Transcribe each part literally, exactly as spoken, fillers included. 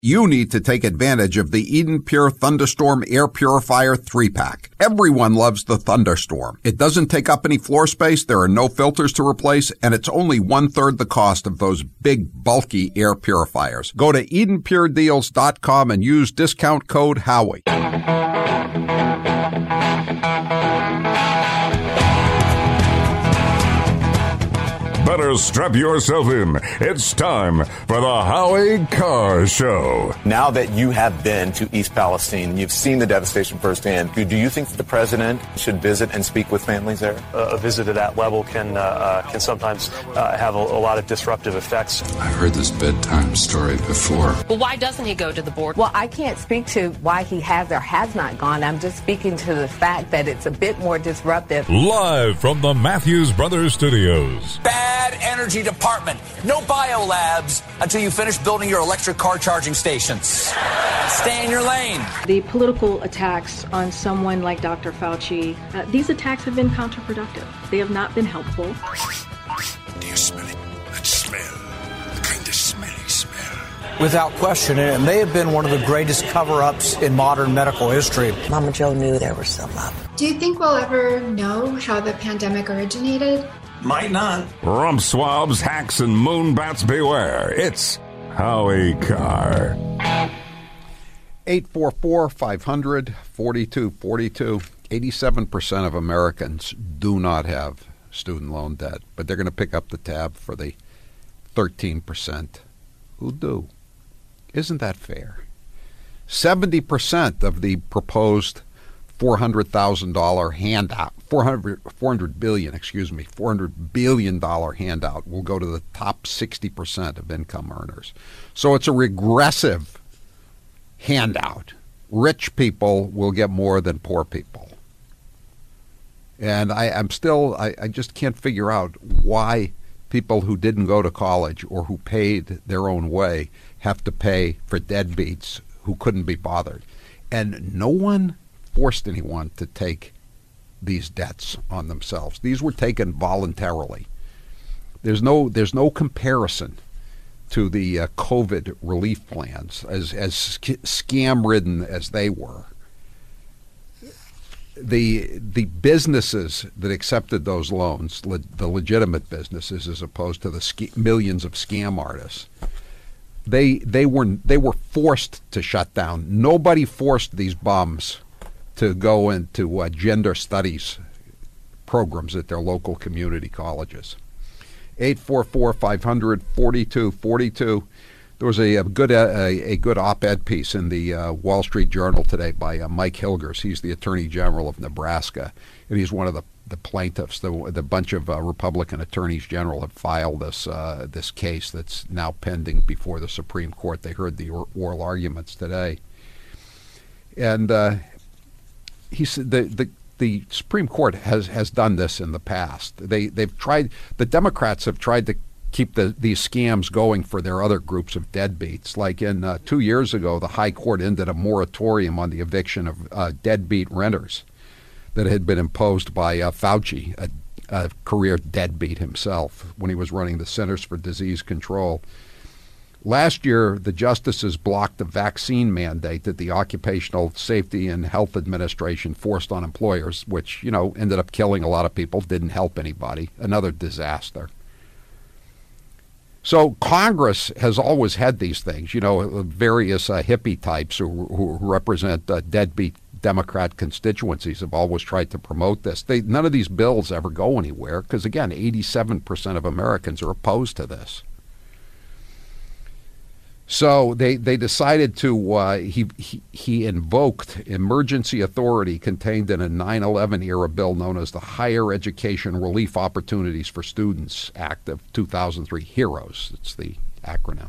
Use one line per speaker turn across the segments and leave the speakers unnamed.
You need to take advantage of the Eden Pure Thunderstorm Air Purifier three pack. Everyone loves the Thunderstorm. It doesn't take up any floor space, there are no filters to replace, and it's only one-third the cost of those big, bulky air purifiers. Go to eden pure deals dot com and use discount code Howie.
Better strap yourself in. It's time for the Howie Carr Show.
Now that you have been to East Palestine, you've seen the devastation firsthand, do you think that the president should visit and speak with families there?
Uh, a visit at that level can uh, uh, can sometimes uh, have a, a lot of disruptive effects.
I've heard this bedtime story before.
Well, why doesn't he go to the border?
Well, I can't speak to why he has or has not gone. I'm just speaking to the fact that it's a bit more disruptive.
Live from the Matthews Brothers Studios.
Bad energy department. No biolabs until you finish building your electric car charging stations. Stay in your lane.
The political attacks on someone like Doctor Fauci, uh, these attacks have been counterproductive. They have not been helpful.
Do you smell it? That smell. The kind of smelly smell.
Without question, it may have been one of the greatest cover-ups in modern medical history.
Mama Joe knew there was some up.
Do you think we'll ever know how the pandemic originated?
Might not.
Rump swabs, hacks, and moonbats beware. It's Howie Carr.
eight four four, five hundred, forty-two forty-two. eighty-seven percent of Americans do not have student loan debt, but they're going to pick up the tab for the thirteen percent who do. Isn't that fair? seventy percent of the proposed four hundred thousand dollars handout, four hundred, four hundred billion, excuse me, four hundred billion dollars handout will go to the top sixty percent of income earners. So it's a regressive handout. Rich people will get more than poor people. And I, I'm still, I, I just can't figure out why people who didn't go to college or who paid their own way have to pay for deadbeats who couldn't be bothered. And no one forced anyone to take these debts on themselves. These were taken voluntarily. There's no there's no comparison to the uh, COVID relief plans, as as sc- scam-ridden as they were. The the businesses that accepted those loans, le- the legitimate businesses, as opposed to the sk- millions of scam artists, they they were they were forced to shut down. Nobody forced these bums to go into uh, gender studies programs at their local community colleges. eight four four, five hundred, forty-two forty-two. There was a, a good a, a good op-ed piece in the uh, Wall Street Journal today by uh, Mike Hilgers. He's the Attorney General of Nebraska, and he's one of the, the plaintiffs. The, the bunch of uh, Republican attorneys general have filed this uh, this case that's now pending before the Supreme Court. They heard the or, oral arguments today, and uh, he said the, the the Supreme Court has, has done this in the past. They they've tried. The Democrats have tried to keep the, these scams going for their other groups of deadbeats. Like in uh, two years ago, the High Court ended a moratorium on the eviction of uh, deadbeat renters that had been imposed by uh, Fauci, a, a career deadbeat himself, when he was running the Centers for Disease Control. Last year, the justices blocked the vaccine mandate that the Occupational Safety and Health Administration forced on employers, which, you know, ended up killing a lot of people, didn't help anybody. Another disaster. So Congress has always had these things, you know, various uh, hippie types who, who represent uh, deadbeat Democrat constituencies have always tried to promote this. They, none of these bills ever go anywhere because, again, eighty-seven percent of Americans are opposed to this. So they, they decided to, uh, he, he he invoked emergency authority contained in a nine eleven era bill known as the Higher Education Relief Opportunities for Students Act of two thousand three, HEROES, it's the acronym.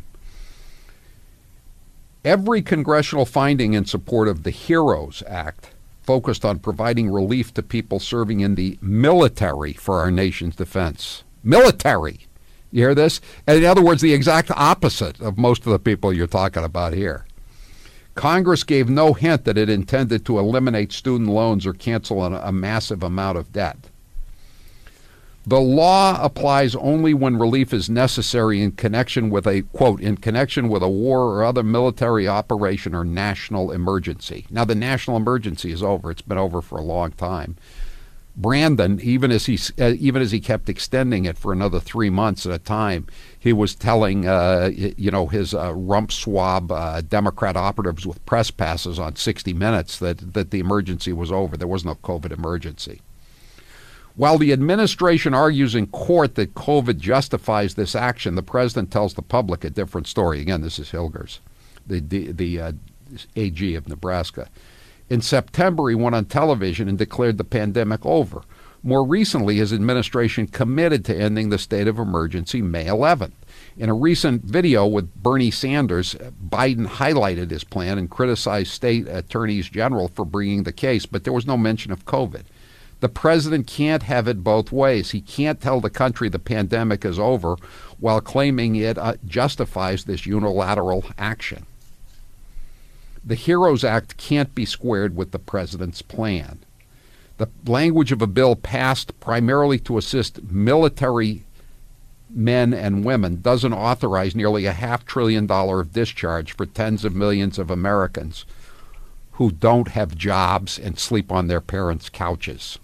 Every congressional finding in support of the HEROES Act focused on providing relief to people serving in the military for our nation's defense. Military! You hear this? And in other words, the exact opposite of most of the people you're talking about here. Congress gave no hint that it intended to eliminate student loans or cancel a, a massive amount of debt. The law applies only when relief is necessary in connection with a, quote, in connection with a war or other military operation or national emergency. Now, the national emergency is over. It's been over for a long time. Brandon, even as he uh, even as he kept extending it for another three months at a time, he was telling, uh, you know, his uh, rump swab uh, Democrat operatives with press passes on sixty minutes that, that the emergency was over. There was no COVID emergency. While the administration argues in court that COVID justifies this action, the president tells the public a different story. Again, this is Hilgers, the the, the uh, A G of Nebraska. In September, he went on television and declared the pandemic over. More recently, his administration committed to ending the state of emergency May eleventh. In a recent video with Bernie Sanders, Biden highlighted his plan and criticized state attorneys general for bringing the case, but there was no mention of COVID. The president can't have it both ways. He can't tell the country the pandemic is over while claiming it uh, justifies this unilateral action. The HEROES Act can't be squared with the president's plan. The language of a bill passed primarily to assist military men and women doesn't authorize nearly a half trillion dollar of discharge for tens of millions of Americans who don't have jobs and sleep on their parents' couches.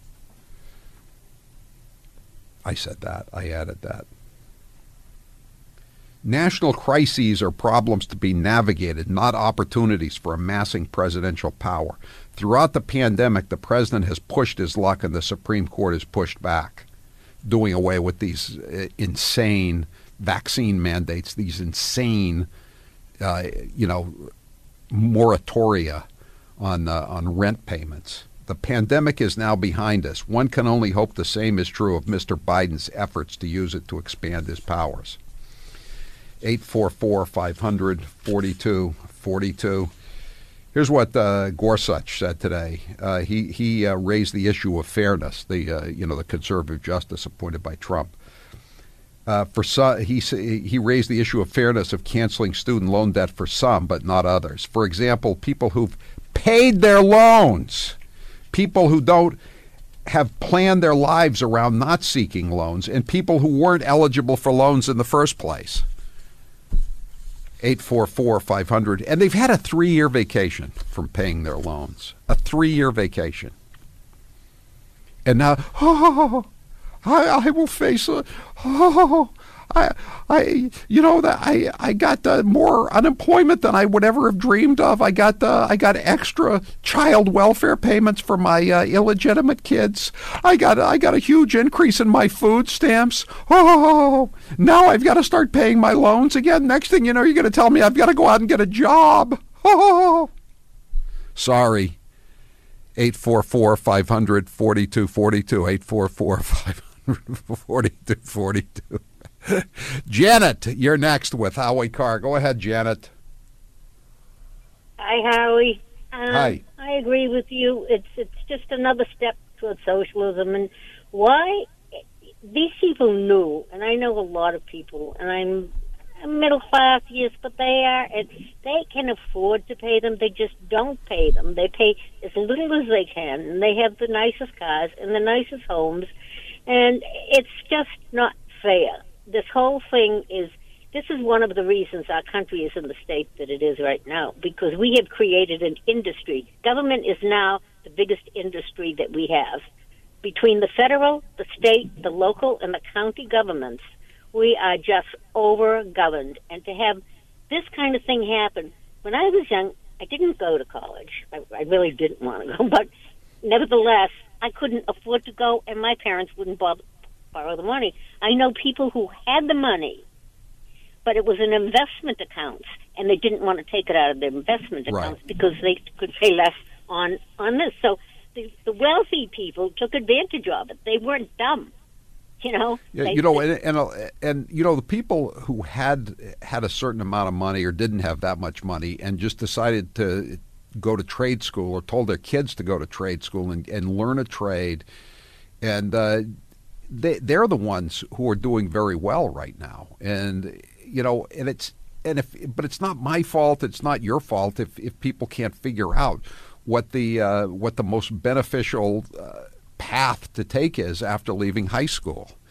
I said that. I added that. National crises are problems to be navigated, not opportunities for amassing presidential power. Throughout the pandemic, the president has pushed his luck and the Supreme Court has pushed back, doing away with these uh, insane vaccine mandates, these insane, uh, you know, moratoria on uh, on rent payments. The pandemic is now behind us. One can only hope the same is true of Mister Biden's efforts to use it to expand his powers. eight four four, five hundred, forty-two forty-two. Here's what uh, Gorsuch said today. Uh, he he uh, raised the issue of fairness. The uh, you know the conservative justice appointed by Trump. Uh, for some, he he raised the issue of fairness of canceling student loan debt for some, but not others. For example, people who've paid their loans. People who don't have planned their lives around not seeking loans, and people who weren't eligible for loans in the first place. eight four four, five hundred. And they've had a three-year vacation from paying their loans. A three-year vacation. And now, oh, I, I will face a, oh, I, I, you know, that I, I got uh, more unemployment than I would ever have dreamed of. I got, uh, I got extra child welfare payments for my uh, illegitimate kids. I got, I got a huge increase in my food stamps. Oh, now I've got to start paying my loans again. Next thing you know, you're going to tell me I've got to go out and get a job. Oh, sorry. eight four four, five hundred, forty-two forty-two. eight four four, five hundred, forty-two forty-two. Janet, you're next with Howie Carr. Go ahead, Janet.
Hi, Howie. Um,
Hi.
I agree with you. It's it's just another step towards socialism. And why these people knew, and I know a lot of people, and I'm, I'm middle class, yes, but they are. It's, they can afford to pay them. They just don't pay them. They pay as little as they can, and they have the nicest cars and the nicest homes, and it's just not fair. This whole thing is, this is one of the reasons our country is in the state that it is right now, because we have created an industry. Government is now the biggest industry that we have. Between the federal, the state, the local, and the county governments, we are just over-governed. And to have this kind of thing happen, when I was young, I didn't go to college. I, I really didn't want to go, but nevertheless, I couldn't afford to go, and my parents wouldn't bother borrow the money. I know people who had the money, but it was in investment accounts, and they didn't want to take it out of their investment accounts, right, because they could pay less on, on this. So the, the wealthy people took advantage of it. They weren't dumb, you know.
Yeah,
they,
you know, and, and and you know the people who had had a certain amount of money or didn't have that much money and just decided to go to trade school or told their kids to go to trade school and, and learn a trade, and uh, They, they're the ones who are doing very well right now, and you know, and it's and if, but it's not my fault. It's not your fault if, if people can't figure out what the uh, what the most beneficial uh, path to take is after leaving high school.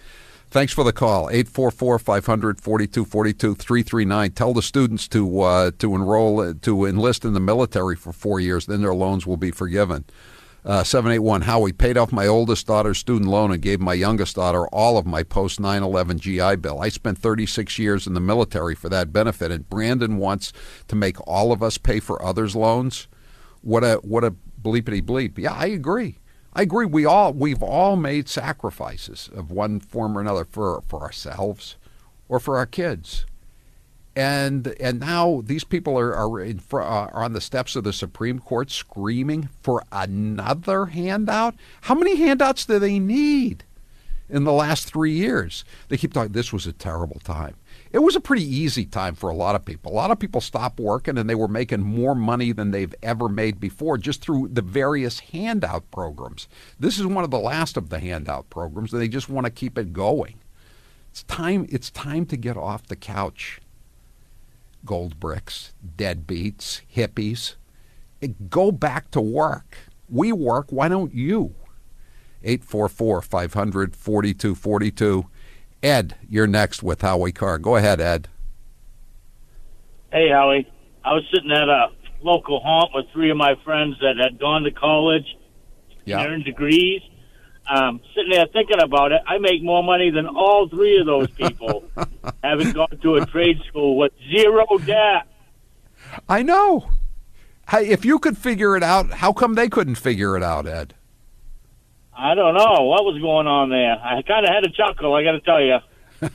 Thanks for the call. eight four four, five hundred, forty-two forty-two, three three nine. Tell the students to uh, to enroll, to enlist in the military for four years. Then their loans will be forgiven. Uh, seven eight one, Howie, paid off my oldest daughter's student loan and gave my youngest daughter all of my post nine eleven G I Bill. I spent thirty-six years in the military for that benefit, and Brandon wants to make all of us pay for others' loans. What a what a bleepity bleep. Yeah, I agree. I agree. We all we've all made sacrifices of one form or another for for ourselves or for our kids. And and now these people are are, in, uh, are on the steps of the Supreme Court screaming for another handout. How many handouts do they need in the last three years? They keep talking, this was a terrible time. It was a pretty easy time for a lot of people. A lot of people stopped working and they were making more money than they've ever made before just through the various handout programs. This is one of the last of the handout programs, and they just want to keep it going. It's time, it's time to get off the couch. Gold bricks, deadbeats, hippies. Go back to work. We work. Why don't you? eight four four, five hundred, forty-two forty-two. Ed, you're next with Howie Carr. Go ahead, Ed.
Hey, Howie. I was sitting at a local haunt with three of my friends that had gone to college
yeah.
and earned degrees. Um, sitting there thinking about it, I make more money than all three of those people having gone to a trade school with zero debt.
I know. If you could figure it out, how come they couldn't figure it out, Ed?
I don't know. What was going on there? I kind of had a chuckle, I got to tell you.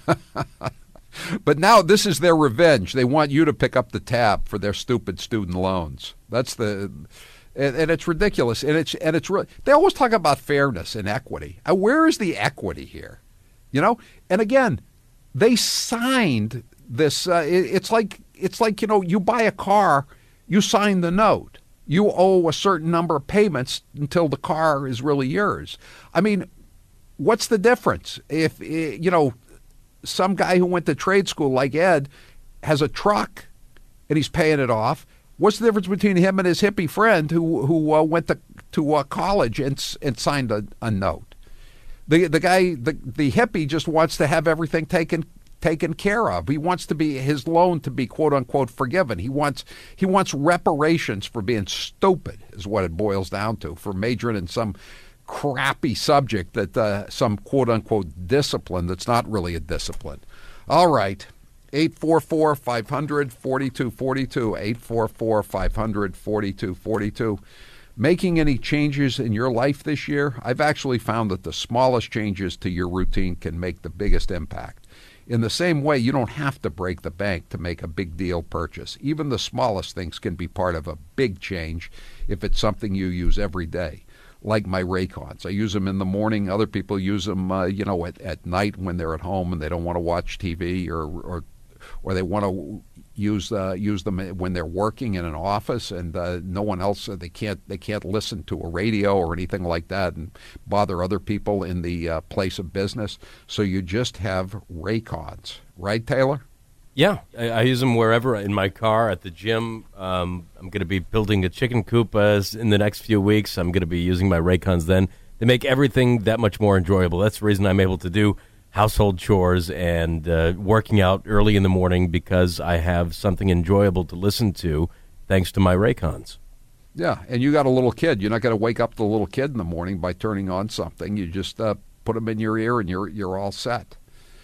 But now this is their revenge. They want you to pick up the tab for their stupid student loans. That's the... And, and it's ridiculous, and it's and it's re- they always talk about fairness and equity. Uh, where is the equity here? You know, and again, they signed this. Uh, it, it's like it's like you know, you buy a car, you sign the note, you owe a certain number of payments until the car is really yours. I mean, what's the difference if you know some guy who went to trade school like Ed has a truck and he's paying it off? What's the difference between him and his hippie friend who who uh, went to to uh, college and and signed a, a note? The the guy the the hippie just wants to have everything taken taken care of. He wants to be his loan to be quote unquote forgiven. He wants he wants reparations for being stupid is what it boils down to, for majoring in some crappy subject that uh, some quote unquote discipline that's not really a discipline. All right. eight four four, five hundred, forty-two forty-two, eight four four, five hundred, forty-two forty-two. Making any changes in your life this year? I've actually found that the smallest changes to your routine can make the biggest impact. In the same way, you don't have to break the bank to make a big deal purchase. Even the smallest things can be part of a big change if it's something you use every day. Like my Raycons. I use them in the morning. Other people use them, uh, you know, at, at night when they're at home and they don't want to watch T V or or or they want to use uh, use them when they're working in an office and uh, no one else. Uh, they can't they can't listen to a radio or anything like that and bother other people in the uh, place of business. So you just have Raycons, right, Taylor?
Yeah, I, I use them wherever, in my car, at the gym. Um, I'm going to be building a chicken coop uh, in the next few weeks. I'm going to be using my Raycons then. They make everything that much more enjoyable. That's the reason I'm able to do household chores and uh, working out early in the morning, because I have something enjoyable to listen to thanks to my Raycons.
Yeah, and you got a little kid. You're not going to wake up the little kid in the morning by turning on something. You just uh, put them in your ear and you're you're all set.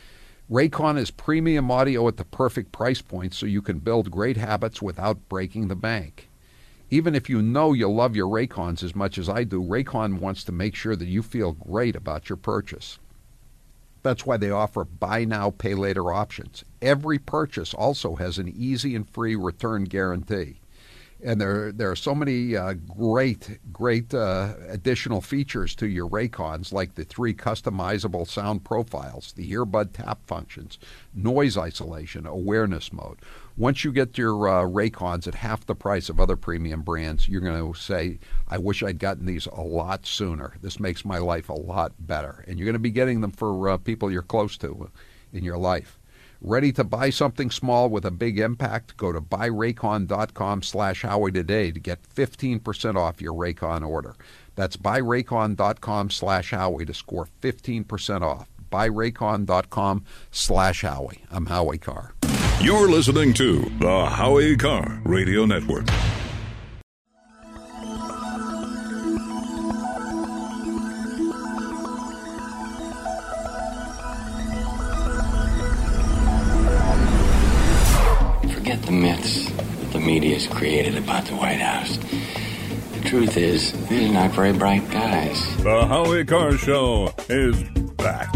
Raycon is premium audio at the perfect price point so you can build great habits without breaking the bank. Even if you know you love your Raycons as much as I do, Raycon wants to make sure that you feel great about your purchase. That's why they offer buy now, pay later options. Every purchase also has an easy and free return guarantee. And there, there are so many uh, great, great uh, additional features to your Raycons, like the three customizable sound profiles, the earbud tap functions, noise isolation, awareness mode. Once you get your uh, Raycons at half the price of other premium brands, you're going to say, I wish I'd gotten these a lot sooner. This makes my life a lot better. And you're going to be getting them for uh, people you're close to in your life. Ready to buy something small with a big impact? Go to buy raycon dot com slash Howie today to get fifteen percent off your Raycon order. That's buy raycon dot com slash Howie to score fifteen percent off. buy raycon dot com slash Howie. I'm Howie Carr.
You're listening to the Howie Carr Radio Network.
Forget the myths that the media's created about the White House. The truth is, these are not very bright guys.
The Howie Carr Show is back.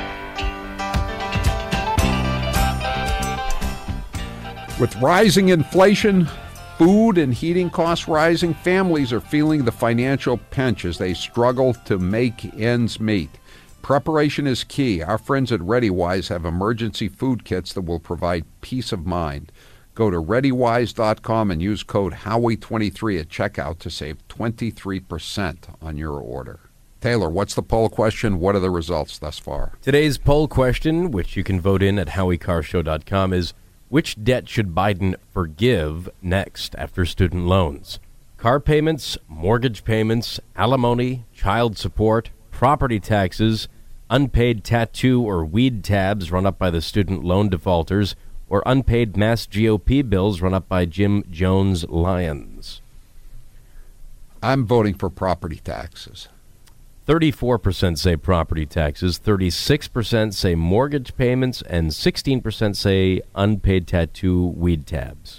With rising inflation, food and heating costs rising, families are feeling the financial pinch as they struggle to make ends meet. Preparation is key. Our friends at ReadyWise have emergency food kits that will provide peace of mind. Go to ready wise dot com and use code Howie twenty-three at checkout to save twenty-three percent on your order. Taylor, what's the poll question? What are the results thus far?
Today's poll question, which you can vote in at howie carr show dot com, is which debt should Biden forgive next after student loans? Car payments, mortgage payments, alimony, child support, property taxes, unpaid tattoo or weed tabs run up by the student loan defaulters, or unpaid Mass G O P bills run up by Jim Jones Lyons?
I'm voting for property taxes.
thirty-four percent say property taxes, thirty-six percent say mortgage payments, and sixteen percent say unpaid tattoo weed tabs.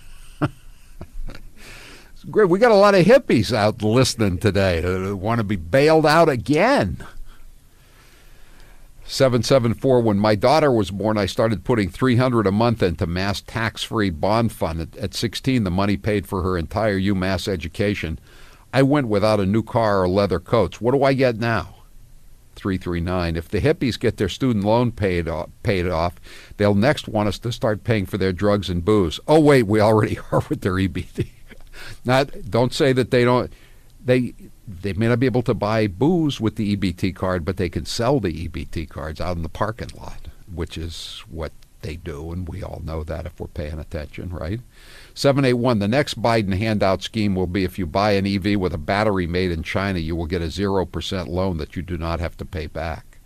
Great. We got a lot of hippies out listening today who want to be bailed out again. seven seven four, when my daughter was born, I started putting three hundred dollars a month into Mass tax-free bond fund. At, at sixteen, the money paid for her entire UMass education. I went without a new car or leather coats. What do I get now? three three nine. If the hippies get their student loan paid off, paid off, they'll next want us to start paying for their drugs and booze. Oh, wait, we already are with their E B T. Not, don't say that they don't. They they may not be able to buy booze with the E B T card, but they can sell the E B T cards out in the parking lot, which is what they do, and we all know that if we're paying attention, right? seven eight one, the next Biden handout scheme will be if you buy an E V with a battery made in China, you will get a zero percent loan that you do not have to pay back.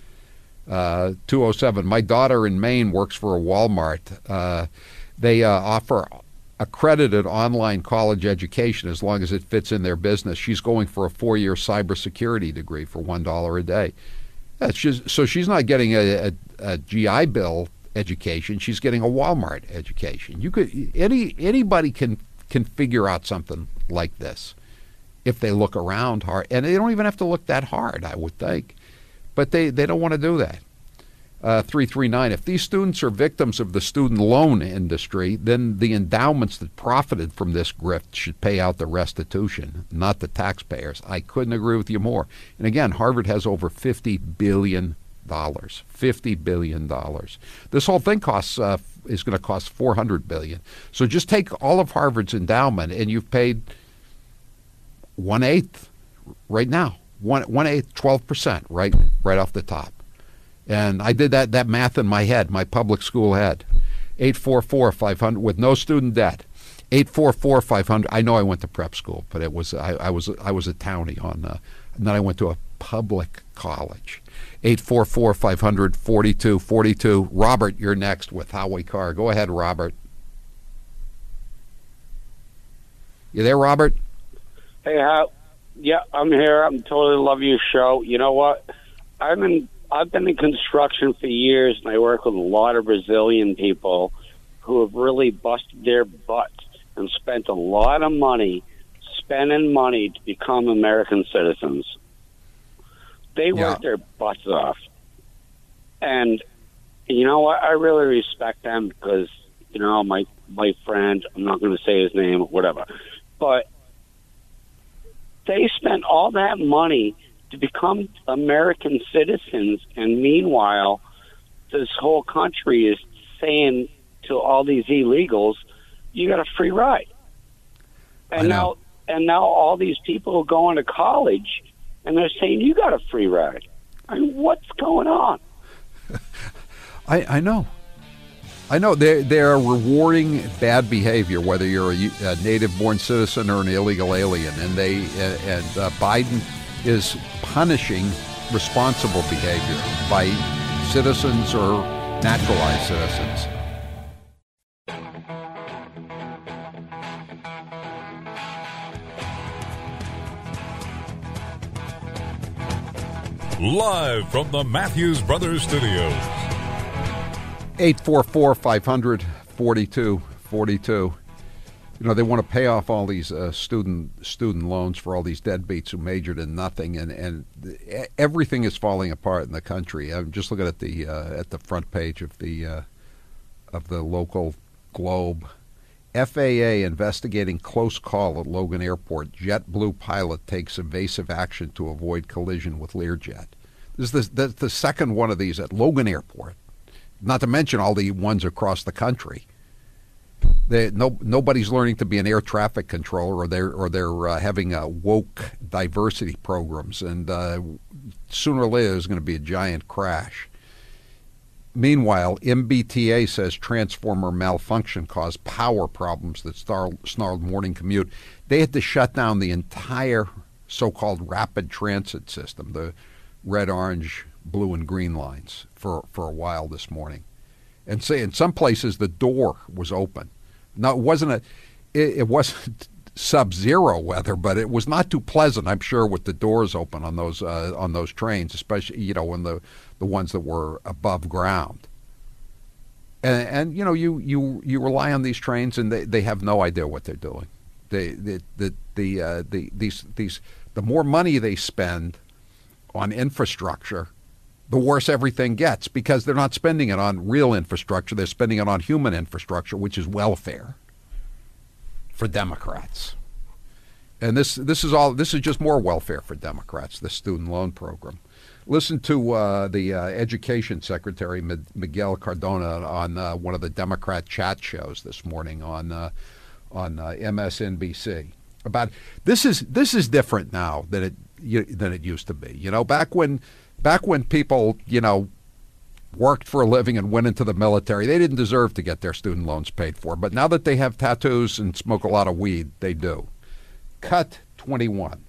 Uh, two oh seven, my daughter in Maine works for a Walmart. Uh, they uh, offer accredited online college education as long as it fits in their business. She's going for a four-year cybersecurity degree for one dollar a day. That's just, so she's not getting a, a, a G I Bill education. She's getting a Walmart education. You could any anybody can can figure out something like this if they look around hard, and they don't even have to look that hard, I would think. But they, they don't want to do that. Uh, three three nine, if these students are victims of the student loan industry, then the endowments that profited from this grift should pay out the restitution, not the taxpayers. I couldn't agree with you more. And again, Harvard has over fifty billion dollars. fifty billion dollars. This whole thing costs uh, is going to cost four hundred billion dollars. So just take all of Harvard's endowment, and you've paid one-eighth right now. One, one-eighth, twelve percent right, right off the top. And I did that, that math in my head, my public school head. eight four four, five hundred, with no student debt. eight four four, five hundred. I know I went to prep school, but it was I, I was I was a townie on, uh, and then I went to a public college. eight four four, five hundred, forty-two forty-two. Robert, you're next with Howie Carr. Go ahead, Robert. You there, Robert?
Hey, how? Yeah, I'm here. I'm totally love your show. You know what? I'm in. I've been in construction for years, and I work with a lot of Brazilian people who have really busted their butts and spent a lot of money spending money to become American citizens. They
Yeah.
work their butts off. And you know what? I really respect them because, you know, my, my friend, I'm not going to say his name, whatever, but they spent all that money to become American citizens, and meanwhile, this whole country is saying to all these illegals, you got a free ride. And now, and now all these people are going to college, and they're saying, you got a free ride. I mean, what's going on?
I, I know. I know. They're, they're rewarding bad behavior, whether you're a, a native-born citizen or an illegal alien. And they and uh, Biden is punishing responsible behavior by citizens or naturalized citizens.
Live from the Matthews Brothers Studios.
eight four four, five hundred, forty-two forty-two. You know, they want to pay off all these uh, student student loans for all these deadbeats who majored in nothing, and, and everything is falling apart in the country. I'm just looking at the uh, at the front page of the uh, of the local Globe. F A A investigating close call at Logan Airport. JetBlue pilot takes evasive action to avoid collision with Learjet. This is the, the, the second one of these at Logan Airport, not to mention all the ones across the country. They, no, nobody's learning to be an air traffic controller, or they're, or they're uh, having uh, woke diversity programs, and uh, sooner or later there's going to be a giant crash. Meanwhile, M B T A says transformer malfunction caused power problems that snarled, snarled morning commute. They had to shut down the entire so-called rapid transit system, the red, orange, blue, and green lines, for, for a while this morning. And say in some places the door was open. Now, it wasn't a, it, it wasn't sub-zero weather, but it was not too pleasant, I'm sure, with the doors open on those uh, on those trains, especially, you know, when the the ones that were above ground. And, and you know, you, you, you rely on these trains, and they, they have no idea what they're doing. They the the the, uh, the these these the more money they spend on infrastructure, the worse everything gets, because they're not spending it on real infrastructure. They're spending it on human infrastructure, which is welfare for Democrats. And this this is all this is just more welfare for Democrats, the student loan program. Listen to uh, the uh, Education Secretary, Miguel Cardona, on uh, one of the Democrat chat shows this morning on uh, on uh, M S N B C. About this is this is different now than it you, than it used to be. You know, back when back when people you know worked for a living and went into the military, they didn't deserve to get their student loans paid for. But now that they have tattoos and smoke a lot of weed, they do. Cut twenty-one.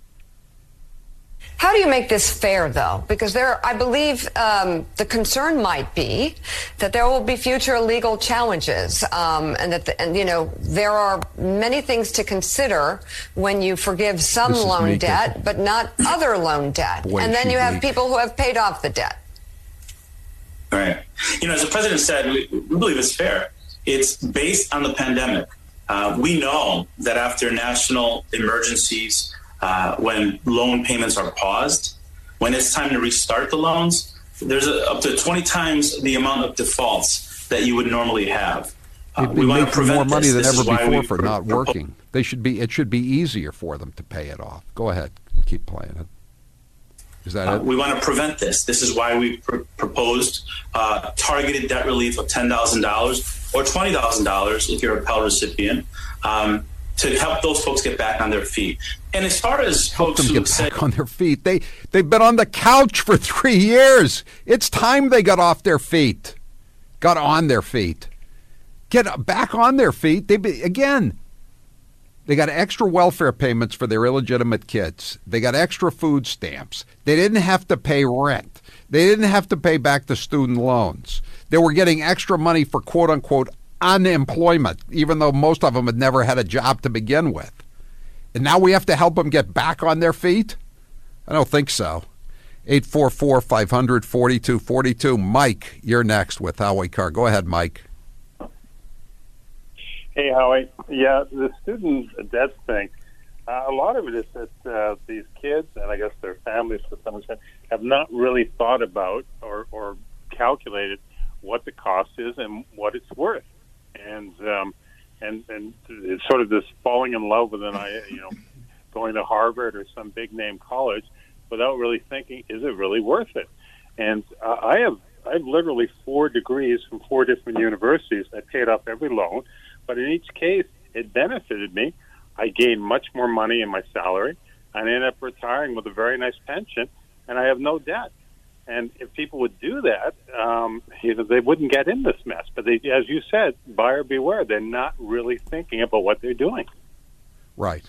How do you make this fair, though? Because there, I believe um, the concern might be that there will be future legal challenges, um, and that, the, and you know, there are many things to consider when you forgive some loan debt, but not other loan debt. Boy, and then you have weak. people who have paid off the debt.
Right. You know, as the president said, we, we believe it's fair. It's based on the pandemic. Uh, we know that after national emergencies, Uh, when loan payments are paused, when it's time to restart the loans, there's a, up to twenty times the amount of defaults that you would normally have. Uh, we want to prevent
more money
this.
than
This
ever before for
pro-
not working. They should be. It should be easier for them to pay it off. Go ahead, keep playing it. Is that
uh,
it?
We want to prevent this. This is why we pr- proposed uh, targeted debt relief of ten thousand dollars or twenty thousand dollars if you're a Pell recipient. Um, to help those folks get back on their feet. And as far as
help
folks
them
who
get
say,
back on their feet, they they've been on the couch for three years. It's time they got off their feet, got on their feet, get back on their feet. They be, again, they got extra welfare payments for their illegitimate kids. They got extra food stamps. They didn't have to pay rent. They didn't have to pay back the student loans. They were getting extra money for quote unquote unemployment, even though most of them had never had a job to begin with. And now we have to help them get back on their feet? I don't think so. eight four four, five hundred, forty-two forty-two. Mike, you're next with Howie Carr. Go ahead, Mike.
Hey, Howie. Yeah, the student debt thing, uh, a lot of it is that uh, these kids, and I guess their families to some extent, have not really thought about or, or calculated what the cost is and what it's worth. And um, and and it's sort of this falling in love with an, you know, going to Harvard or some big name college without really thinking, is it really worth it? And uh, I have I have literally four degrees from four different universities. I paid off every loan, but in each case, it benefited me. I gained much more money in my salary. I ended up retiring with a very nice pension, and I have no debt. And if people would do that, um, you know, they wouldn't get in this mess. But they, as you said, buyer beware. They're not really thinking about what they're doing.
Right.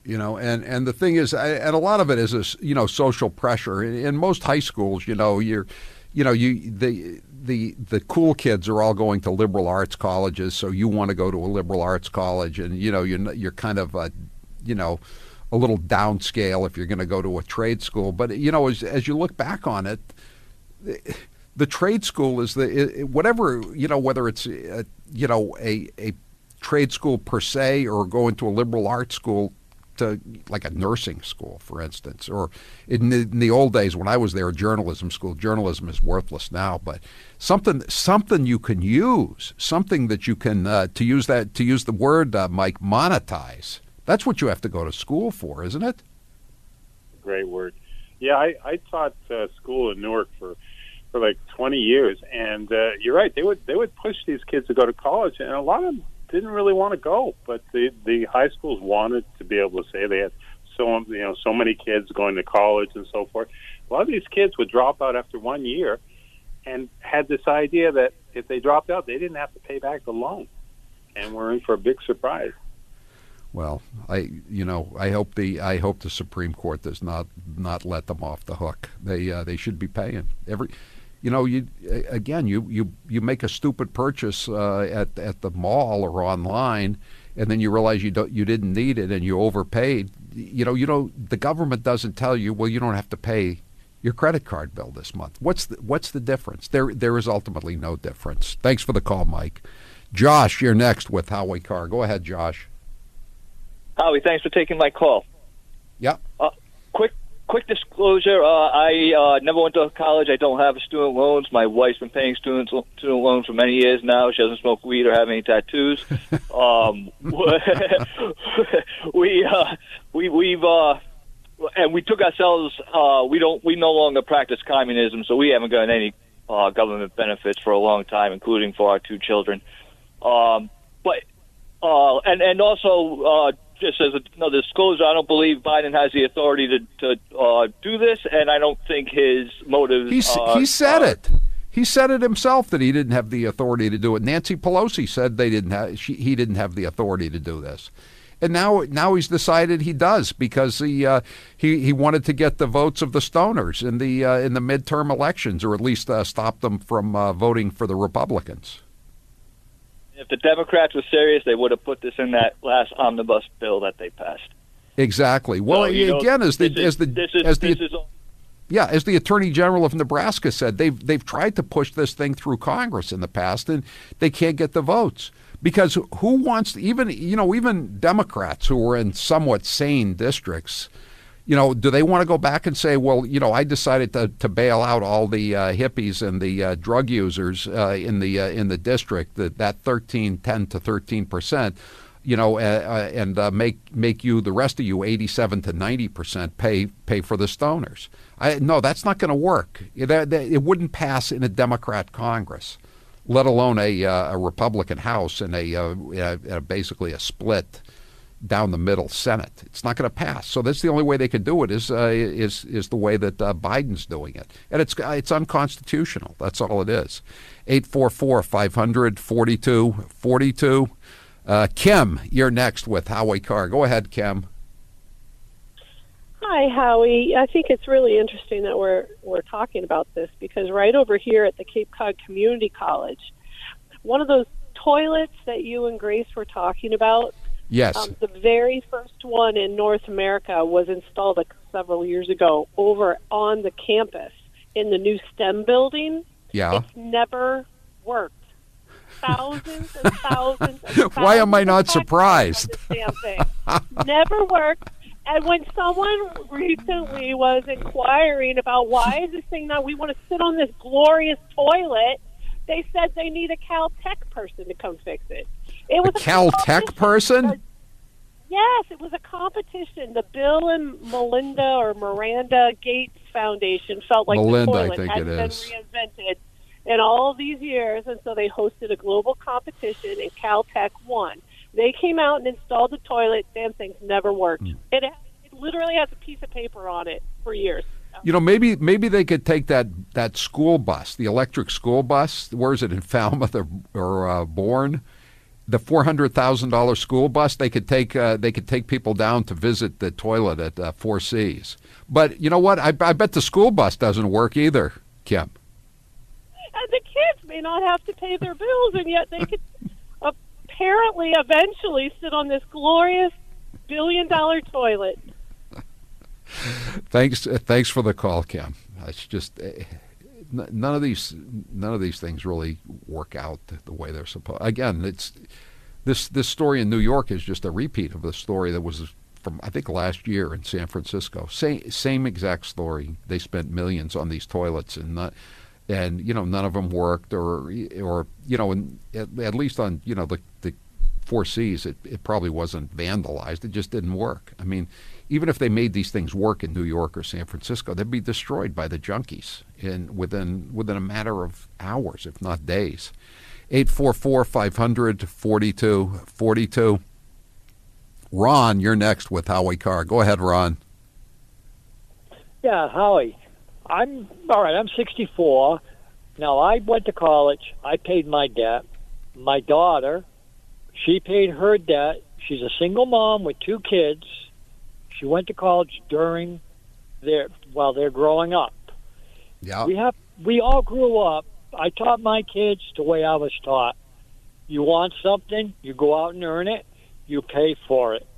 You know, and, and the thing is, I, and a lot of it is, a, you know, social pressure. In, in most high schools, you know, you're, you know, you the the the cool kids are all going to liberal arts colleges, so you want to go to a liberal arts college, and you know, you're you're kind of, uh, you know, a little downscale if you're going to go to a trade school. But you know, as as you look back on it, the, the trade school is the it, whatever you know, whether it's a, you know a a trade school per se or going to a liberal arts school. To like a nursing school, for instance, or in the, in the old days when I was there, a journalism school. Journalism is worthless now, but something something you can use, something that you can uh, to use that to use the word, uh, Mike, monetize. That's what you have to go to school for, isn't it?
Great word. Yeah, I, I taught uh, school in Newark for for like twenty years, and uh, you're right. They would they would push these kids to go to college, and a lot of them didn't really want to go, but the the high schools wanted to be able to say they had so you know so many kids going to college and so forth. A lot of these kids would drop out after one year, and had this idea that if they dropped out, they didn't have to pay back the loan, and we're in for a big surprise.
Well, I you know I hope the I hope the Supreme Court does not not let them off the hook. They uh, they should be paying every. You know, you again, you, you, you make a stupid purchase uh, at at the mall or online, and then you realize you don't you didn't need it and you overpaid. You know, you know the government doesn't tell you, well, you don't have to pay your credit card bill this month. What's the, what's the difference? There there is ultimately no difference. Thanks for the call, Mike. Josh, you're next with Howie Carr. Go ahead, Josh.
Howie, thanks for taking my call.
Yeah.
Uh, quick. Quick disclosure, uh, I uh, never went to college. I don't have student loans. My wife's been paying student, student loans for many years now. She doesn't smoke weed or have any tattoos. um, we, uh, we, we've, uh, and we took ourselves, uh, we don't, we no longer practice communism, so we haven't gotten any uh, government benefits for a long time, including for our two children. Um, but, uh, and, and also, uh, just as another disclosure, I don't believe Biden has the authority to, to uh, do this, and I don't think his motives
He's,
are...
He said
are,
it. He said it himself that he didn't have the authority to do it. Nancy Pelosi said they didn't have, she, he didn't have the authority to do this. And now now he's decided he does because he uh, he he wanted to get the votes of the stoners in the uh, in the midterm elections, or at least uh, stop them from uh, voting for the Republicans.
If the Democrats were serious, they would have put this in that last omnibus bill that they passed.
Exactly. Well,
so, you
again,
know,
as the
is,
as the
this is,
as the
this is all-
yeah, as the Attorney General of Nebraska said, they've they've tried to push this thing through Congress in the past, and they can't get the votes because who wants to, even you know even Democrats who are in somewhat sane districts. You know, do they want to go back and say, well, you know, I decided to, to bail out all the uh, hippies and the uh, drug users uh, in the uh, in the district, that that thirteen, ten to thirteen percent, you know, uh, and uh, make make you, the rest of you, eighty-seven to ninety percent pay pay for the stoners. I, no, that's not going to work. That, that, it wouldn't pass in a Democrat Congress, let alone a, uh, a Republican House and a, uh, a, a basically a split down the middle Senate. It's not going to pass. So that's the only way they can do it is uh, is is the way that uh, Biden's doing it, and it's it's unconstitutional. That's all it is. eight four four, five hundred, forty-two forty-two. Uh, Kim, you're next with Howie Carr. Go ahead, Kim.
Hi, Howie. I think it's really interesting that we're we're talking about this because right over here at the Cape Cod Community College, one of those toilets that you and Grace were talking about.
Yes.
Um, the very first one in North America was installed like several years ago over on the campus in the new STEM building.
Yeah.
It's never worked. Thousands and thousands and thousands
Why am I not surprised?
Damn thing. Never worked. And when someone recently was inquiring about why is this thing not, we want to sit on this glorious toilet, they said they need a Caltech person to come fix it. It was
a, a Caltech person?
Yes, it was a competition. The Bill and Melinda or Miranda Gates Foundation felt like
Melinda,
the toilet
I think
hadn't
it
been
is.
reinvented in all of these years, and so they hosted a global competition, and Caltech won. They came out and installed the toilet. Damn thing's never worked. Mm. It, it literally has a piece of paper on it for years.
You know, maybe maybe they could take that, that school bus, the electric school bus. Where is it, in Falmouth or, or uh, Bourne? the four hundred thousand dollar school bus, they could take uh, they could take people down to visit the toilet at uh, Four Seas. But you know what? I, I bet the school bus doesn't work either, Kim.
And the kids may not have to pay their bills, and yet they could apparently eventually sit on this glorious billion-dollar toilet.
Thanks, uh, thanks for the call, Kim. It's just uh, n- none of these none of these things really work out the way they're supposed. Again, it's this this story in New York is just a repeat of the story that was from I think last year in San Francisco. Same same exact story. They spent millions on these toilets and not. And you know none of them worked, or or you know, and at, at least on you know the the Four Seas, it, it probably wasn't vandalized. It just didn't work. I mean, even if they made these things work in New York or San Francisco, they'd be destroyed by the junkies in within within a matter of hours, if not days. Eight four four five hundred forty two forty two. Ron, you're next with Howie Carr. Go ahead, Ron.
Yeah, Howie. I'm all right. I'm sixty-four. Now, I went to college. I paid my debt. My daughter, she paid her debt. She's a single mom with two kids. She went to college during their while they're growing up.
Yeah.
We have we all grew up. I taught my kids the way I was taught. You want something, you go out and earn it. You pay for it,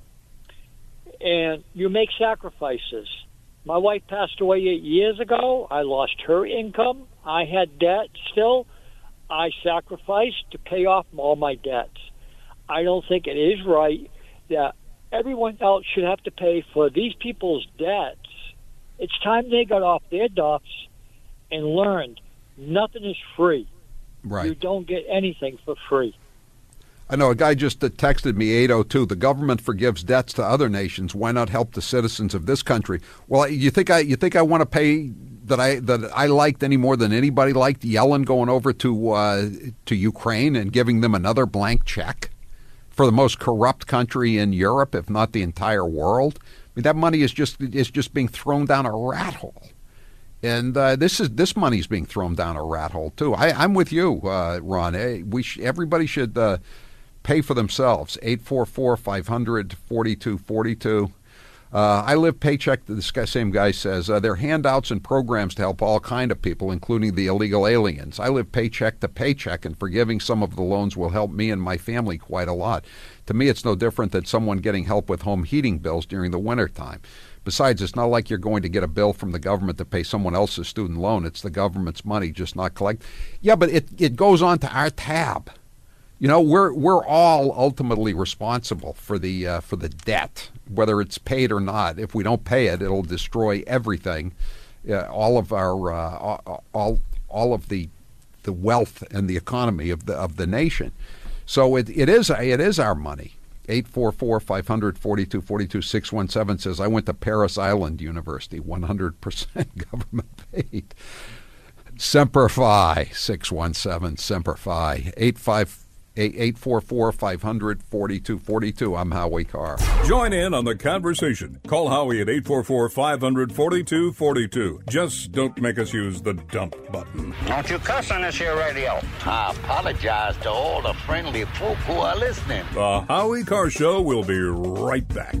and you make sacrifices. My wife passed away eight years ago. I lost her income. I had debt still. I sacrificed to pay off all my debts. I don't think it is right that everyone else should have to pay for these people's debts. It's time they got off their duffs and learned nothing is free.
Right.
You don't get anything for free.
I know a guy just uh, texted me eight oh two. The government forgives debts to other nations. Why not help the citizens of this country? Well, you think I you think I want to pay that I that I liked any more than anybody liked Yellen going over to uh, to Ukraine and giving them another blank check for the most corrupt country in Europe, if not the entire world? I mean, that money is just is just being thrown down a rat hole. And uh, this is this money's being thrown down a rat hole too. I, I'm with you, uh, Ron. Hey, we sh- everybody should. Uh, Pay for themselves. eight four four five hundred forty-two forty-two. Uh, I live paycheck. This guy, same guy says uh, there are handouts and programs to help all kind of people, including the illegal aliens. I live paycheck to paycheck, and forgiving some of the loans will help me and my family quite a lot. To me, it's no different than someone getting help with home heating bills during the wintertime. Besides, it's not like you're going to get a bill from the government to pay someone else's student loan. It's the government's money, just not collect. Yeah, but it, it goes on to our tab. You know, we're we're all ultimately responsible for the uh, for the debt, whether it's paid or not. If we don't pay it, it'll destroy everything, uh, all of our uh, all all of the the wealth and the economy of the of the nation. So it it is it is our money. eight four four five hundred forty-two forty-two. six one seven says I went to Paris Island University, one hundred percent government paid. Semper Fi. six one seven Semper Fi. eight five. eight four four five hundred forty-two forty-two. I'm Howie Carr.
Join in on the conversation. Call Howie at eight four four five hundred forty-two forty-two. Just don't make us use the dump button.
Don't you cuss on this here radio. I apologize to all the friendly folk who are listening.
The Howie Carr Show will be right back.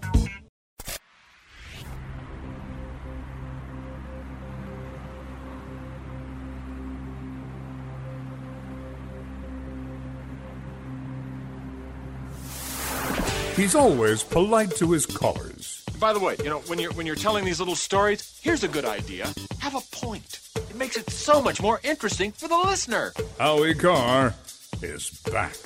He's always polite to his callers.
By the way, you know, when you're when you're telling these little stories, here's a good idea. Have a point. It makes it so much more interesting for the listener.
Howie Carr is back.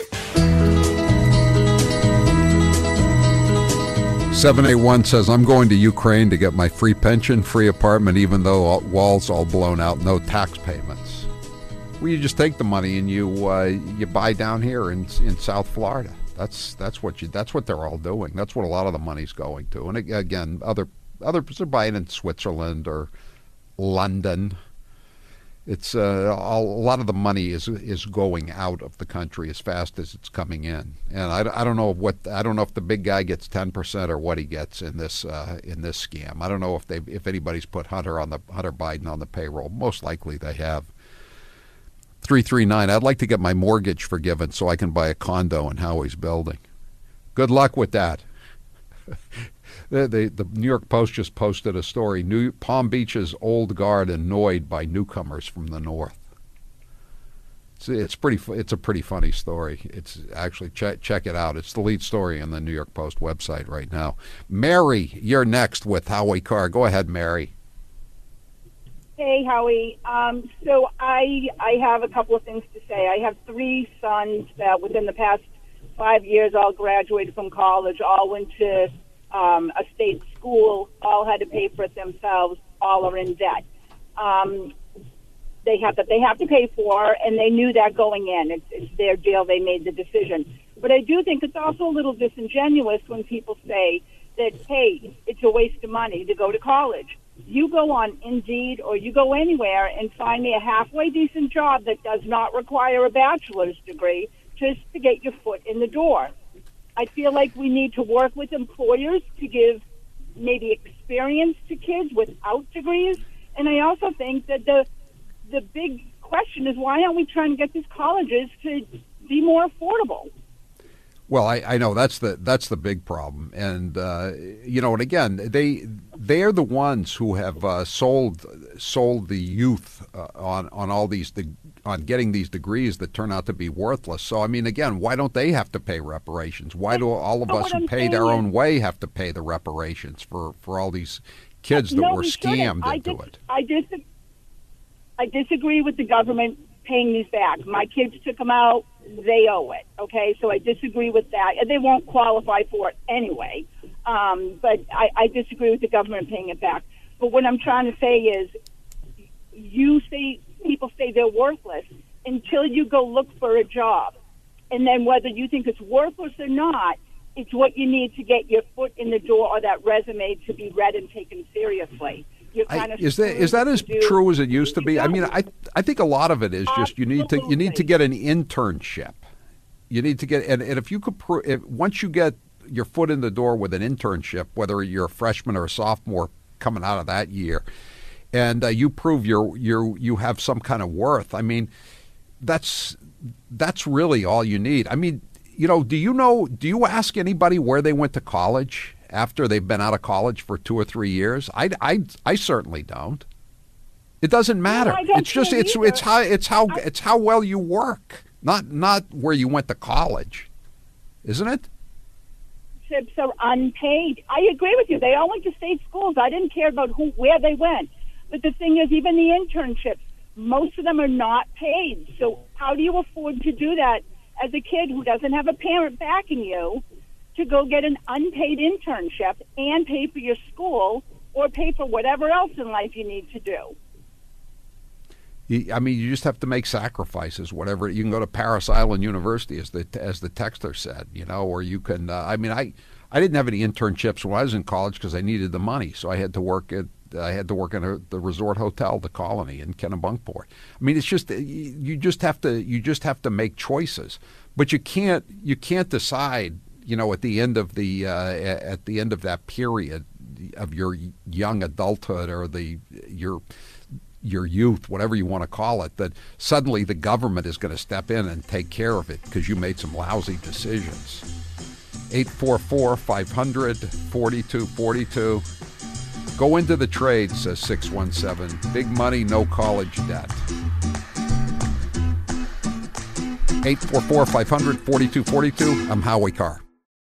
seven eight one says, I'm going to Ukraine to get my free pension, free apartment, even though all, walls all blown out, no tax payments. Well, you just take the money and you uh, you buy down here in in South Florida. That's that's what you that's what they're all doing. That's what a lot of the money's going to. And again, other others are buying in Switzerland or London. It's uh, a lot of the money is is going out of the country as fast as it's coming in. And I, I don't know what I don't know if the big guy gets ten percent or what he gets in this uh, in this scam. I don't know if they if anybody's put Hunter on the Hunter Biden on the payroll. Most likely they have. three three nine, I'd like to get my mortgage forgiven so I can buy a condo in Howie's building. Good luck with that. the, the, the New York Post just posted a story. New Palm Beach's old guard annoyed by newcomers from the north. It's, it's pretty. It's a pretty funny story. It's actually check check it out. It's the lead story on the New York Post website right now. Mary, you're next with Howie Carr. Go ahead, Mary.
Hey, Howie. Um, so I I have a couple of things to say. I have three sons that within the past five years all graduated from college, all went to um, a state school, all had to pay for it themselves, all are in debt. Um, they have that they have to pay for, and they knew that going in. It's, it's their deal. They made the decision. But I do think it's also a little disingenuous when people say that, hey, it's a waste of money to go to college. You go on Indeed or you go anywhere and find me a halfway decent job that does not require a bachelor's degree just to get your foot in the door. I feel like we need to work with employers to give maybe experience to kids without degrees. And I also think that the the big question is, why aren't we trying to get these colleges to be more affordable?
Well, I, I know that's the that's the big problem, and uh, you know, and again, they they're the ones who have uh, sold sold the youth uh, on on all these de- on getting these degrees that turn out to be worthless. So, I mean, again, why don't they have to pay reparations? Why do all of us who paid our own way have to pay the reparations for, for all these kids that
no,
were
we
scammed
I
into
dis-
it?
I dis- I disagree with the government paying these back. My kids took them out. They owe it, okay? So I disagree with that. And they won't qualify for it anyway. Um, but I, I disagree with the government paying it back. But what I'm trying to say is, you say, people say they're worthless until you go look for a job. And then whether you think it's worthless or not, it's what you need to get your foot in the door or that resume to be read and taken seriously. You're kind
I,
of
is that is that as
do-
true as it used to be? I mean, I I think a lot of it is just you need to you need to get an internship. You need to get and, and if you could pro- if, once you get your foot in the door with an internship, whether you're a freshman or a sophomore coming out of that year, and uh, you prove you're you you have some kind of worth. I mean, that's that's really all you need. I mean, you know, do you know? Do you ask anybody where they went to college after they've been out of college for two or three years? I, I, I certainly don't. It doesn't matter.
No, I don't
it's just
care
it's
either.
it's how it's how
I,
it's how well you work, not not where you went to college, isn't it?
Tips are unpaid. I agree with you. They all went to state schools. I didn't care about who where they went. But the thing is, even the internships, most of them are not paid. So how do you afford to do that as a kid who doesn't have a parent backing you to go get an unpaid internship and pay for your school or pay for whatever else in life you need to do?
You, I mean, you just have to make sacrifices. Whatever you can go to Paris Island University, as the as the texter said, you know, or you can. Uh, I mean, I I didn't have any internships when I was in college because I needed the money, so I had to work at I had to work in a, the resort hotel, the Colony in Kennebunkport. I mean, it's just you, you just have to you just have to make choices, but you can't you can't decide. You know, at the end of the uh, at the end of that period of your young adulthood or the your your youth, whatever you want to call it, that suddenly the government is going to step in and take care of it because you made some lousy decisions. eight four four, five hundred, forty-two forty-two. Go into the trade, says six one seven. Big money, no college debt. eight four four, five hundred, forty-two forty-two. I'm Howie Carr.